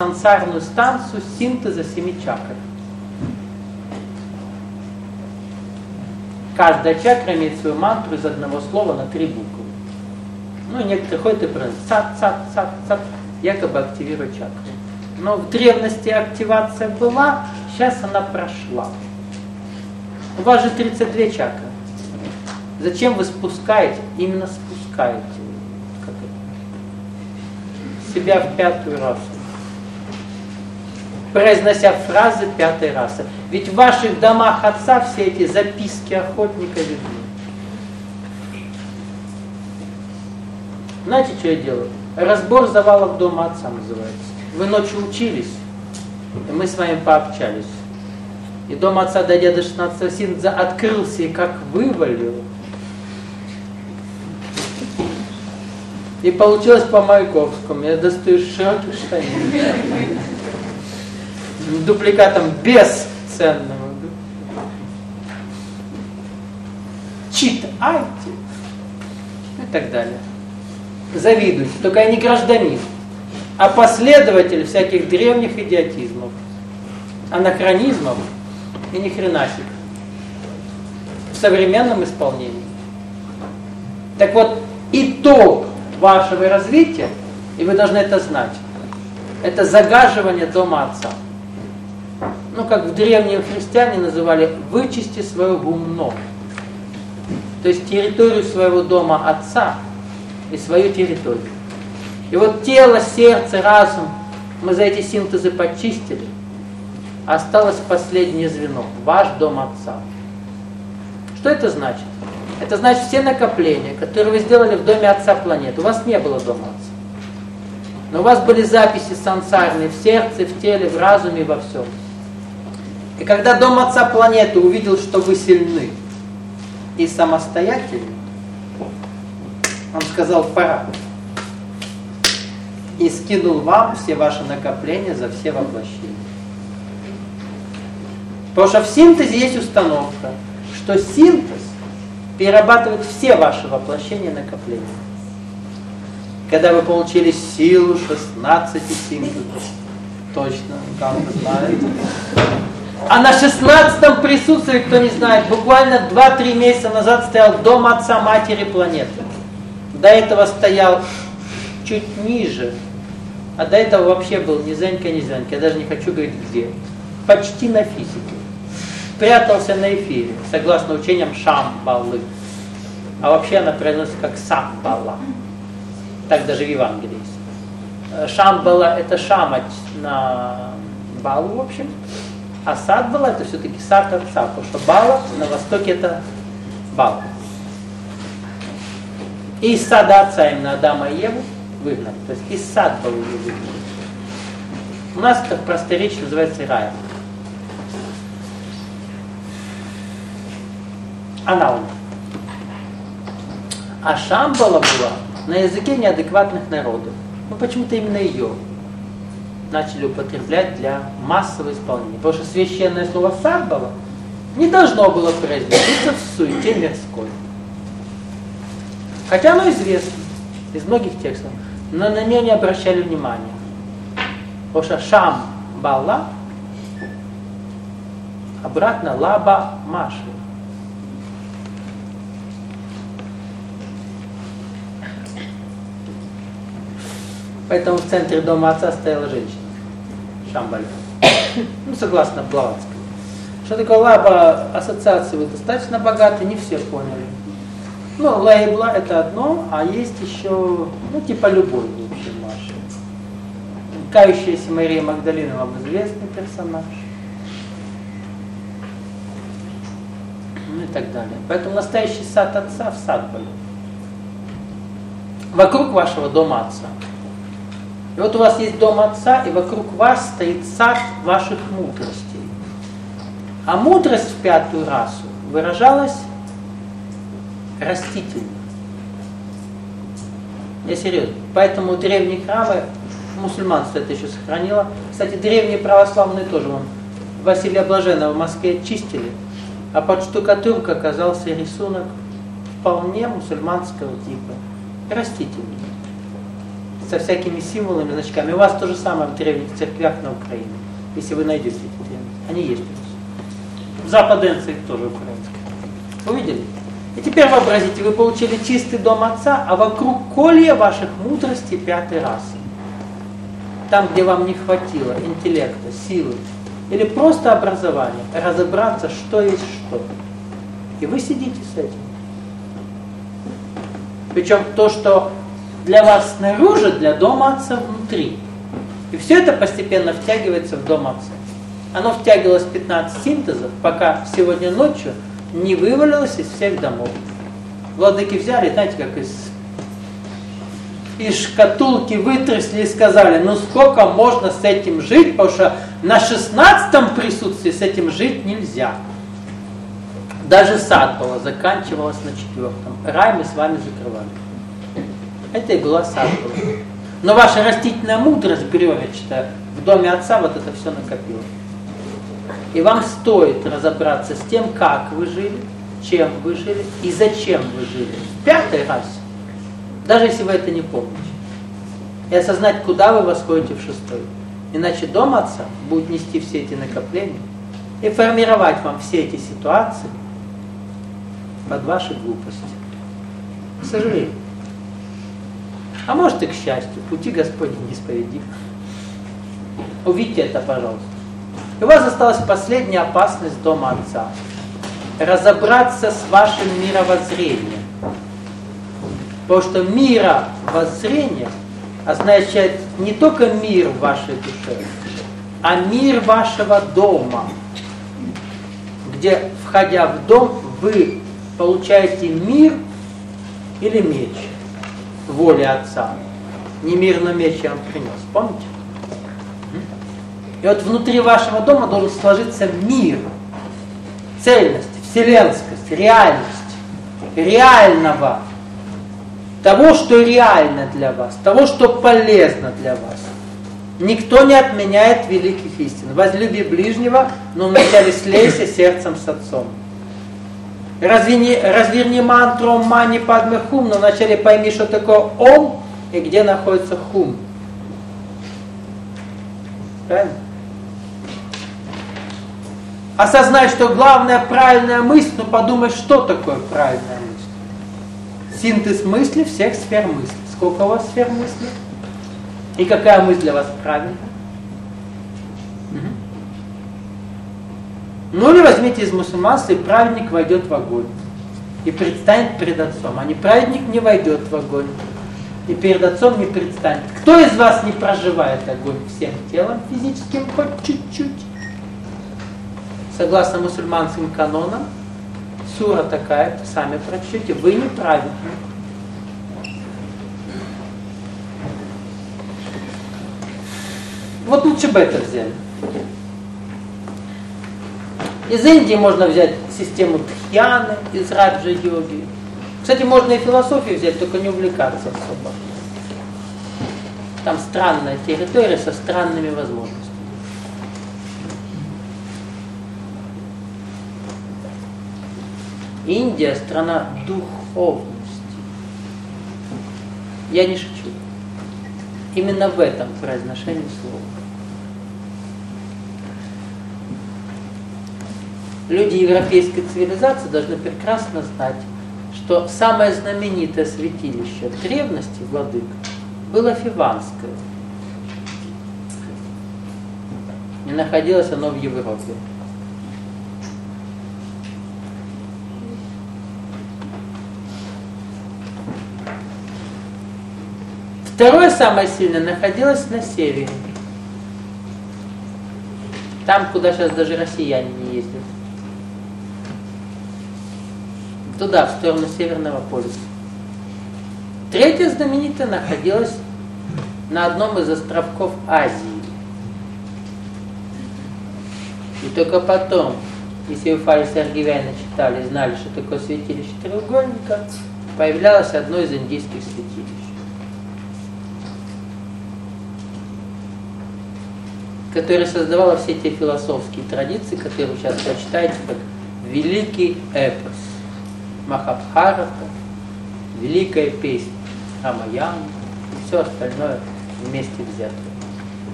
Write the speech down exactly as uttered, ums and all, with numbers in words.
сансарную станцию синтеза семи чакр. Каждая чакра имеет свою мантру из одного слова на три буквы. Ну, некоторые ходят и произносят цат, цат, цат, цат, якобы активируют чакру. Но в древности активация была, сейчас она прошла. У вас же тридцать две чакры. Зачем вы спускаете? Именно спускаете как это? Себя в пятую расу. Произнося фразы пятой расы. Ведь в ваших домах отца все эти записки охотника видны. Знаете, что я делаю? Разбор завалов дома отца называется. Вы ночью учились, и мы с вами пообщались. И дом отца, дойдя до шестнадцатого синтеза, открылся и как вывалил. И получилось по Маяковскому. Я достаю широких штанин. Дубликатом бесценного. Читайте. И так далее. Завидуйте. Только я не гражданин, а последователь всяких древних идиотизмов, анахронизмов и ни хренасик в современном исполнении. Так вот, итог вашего развития, и вы должны это знать, это загаживание дома отца. Ну, как в древние христиане называли, вычисти свое гумно. То есть территорию своего дома отца и свою территорию. И вот тело, сердце, разум мы за эти синтезы почистили. Осталось последнее звено, ваш дом отца. Что это значит? Это значит все накопления, которые вы сделали в доме отца планеты. У вас не было дома отца. Но у вас были записи сансарные в сердце, в теле, в разуме, во всем. И когда дом отца планеты увидел, что вы сильны и самостоятельны, он сказал: пора. И скинул вам все ваши накопления за все воплощения. Потому что в синтезе есть установка, что синтез перерабатывает все ваши воплощения и накопления. Когда вы получили силу шестнадцати синтезов, точно, как вы знаете. А на шестнадцатом присутствии, кто не знает, буквально два-три месяца назад стоял дом отца матери планеты. До этого стоял чуть ниже, а до этого вообще был ни зенька, ни зенька. Я даже не хочу говорить где. Почти на физике. Прятался на эфире, согласно учениям Шамбалы. А вообще она произносится как Самбала. Так даже в Евангелии есть. Шамбала — это шамать на балу, в общем. А Садбала — это все-таки сад отца, потому что Бала на востоке — это Бала. И из сада отца именно Адама и Еву выгнали. То есть из Садбалы ее выгнали. У нас это просторечие называется раем. Анаум. А Шамбала была на языке неадекватных народов. Ну почему-то именно ее начали употреблять для массового исполнения. Потому что священное слово Садбала не должно было произноситься в суете мирской. Хотя оно известно из многих текстов, но на нее не обращали внимания. Потому что Шамбала обратно Лаба Маши. Поэтому в центре дома отца стояла женщина. Шамбаля. Ну, согласно Блаватскому. Что такое лаба, ассоциации вы достаточно богаты, не все поняли. Ну, лейбла — это одно, а есть еще, ну, типа любовь, в общем, Маша. Кающаяся Мария Магдалина вам известный персонаж. Ну и так далее. Поэтому настоящий сад отца в Садбале. Вокруг вашего дома отца. И вот у вас есть дом отца, и вокруг вас стоит сад ваших мудростей. А мудрость в пятую расу выражалась растительно. Я серьезно. Поэтому древние храмы, мусульманство это еще сохранило. Кстати, древние православные тоже. Вон, Василия Блаженного в Москве чистили, а под штукатуркой оказался рисунок вполне мусульманского типа. Растительный. со всякими символами, значками. У вас то же самое в древних церквях на Украине, если вы найдете эти древности. Они есть у нас. В западенце их тоже украинские. Увидели? И теперь вообразите, вы получили чистый дом Отца, а вокруг колья ваших мудростей пятой расы. Там, где вам не хватило интеллекта, силы, или просто образования, разобраться, что есть что. И вы сидите с этим. Причем то, что для вас снаружи, для дома Отца внутри. И все это постепенно втягивается в дом Отца. Оно втягивалось в пятнадцать синтезов, пока сегодня ночью не вывалилось из всех домов. Владыки взяли, знаете, как из, из шкатулки вытрясли и сказали, ну сколько можно с этим жить, потому что на шестнадцатом присутствии с этим жить нельзя. Даже садхава заканчивалась на четвертом. Рай мы с вами закрывали. Это и была садхава. Но ваша растительная мудрость бревенчатая в доме Отца вот это все накопила. И вам стоит разобраться с тем, как вы жили, чем вы жили и зачем вы жили. В пятой расе. Даже если вы это не помните. И осознать, куда вы восходите в шестой. Иначе дом Отца будет нести все эти накопления и формировать вам все эти ситуации под ваши глупости. К сожалению. А может и к счастью. Пути Господни неисповедимы. Увидьте это, пожалуйста. И у вас осталась последняя опасность дома Отца. Разобраться с вашим мировоззрением. Потому что мировоззрение означает не только мир в вашей душе, а мир вашего дома. Где, входя в дом, вы получаете мир или меч воли Отца. Не мир, но меч я вам принес. Помните? И вот внутри вашего дома должен сложиться мир, цельность, вселенскость, реальность, реального, того, что реально для вас, того, что полезно для вас. Никто не отменяет великих истин. Возлюби ближнего, но вначале слейся сердцем с Отцом. Разверни, разверни мантру Ом Мани Падме Хум, но вначале пойми, что такое Ом и где находится Хум. Правильно? Осознай, что главная правильная мысль, но подумай, что такое правильная мысль. Синтез мысли всех сфер мысли. Сколько у вас сфер мысли? И какая мысль для вас правильная? Угу. Ну или возьмите из мусульманства, и праведник войдет в огонь. И предстанет перед Отцом. А неправедник не войдет в огонь. И перед Отцом не предстанет. Кто из вас не проживает огонь всем телом физическим хоть чуть-чуть? Согласно мусульманским канонам, сура такая, сами прочтете, вы неправедны. Вот лучше бы это взяли. Из Индии можно взять систему Дхьяны, из раджа-йоги. Кстати, можно и философию взять, только не увлекаться особо. Там странная территория со странными возможностями. Индия – страна духовности. Я не шучу. Именно в этом произношении слова. Люди европейской цивилизации должны прекрасно знать, что самое знаменитое святилище древности, владык, было Фиванское. И находилось оно в Европе. Второе, самое сильное, находилось на севере. Там, куда сейчас даже россияне не ездят. Туда, в сторону Северного полюса. Третье знаменитое находилось на одном из островков Азии. И только потом, если вы Фари Саргивяна читали, знали, что такое святилище треугольника, появлялось одно из индийских святилищ, которое создавало все те философские традиции, которые вы сейчас прочитаете, как великий эпос Махабхарата, великая песня Рамаяна, все остальное вместе взятое.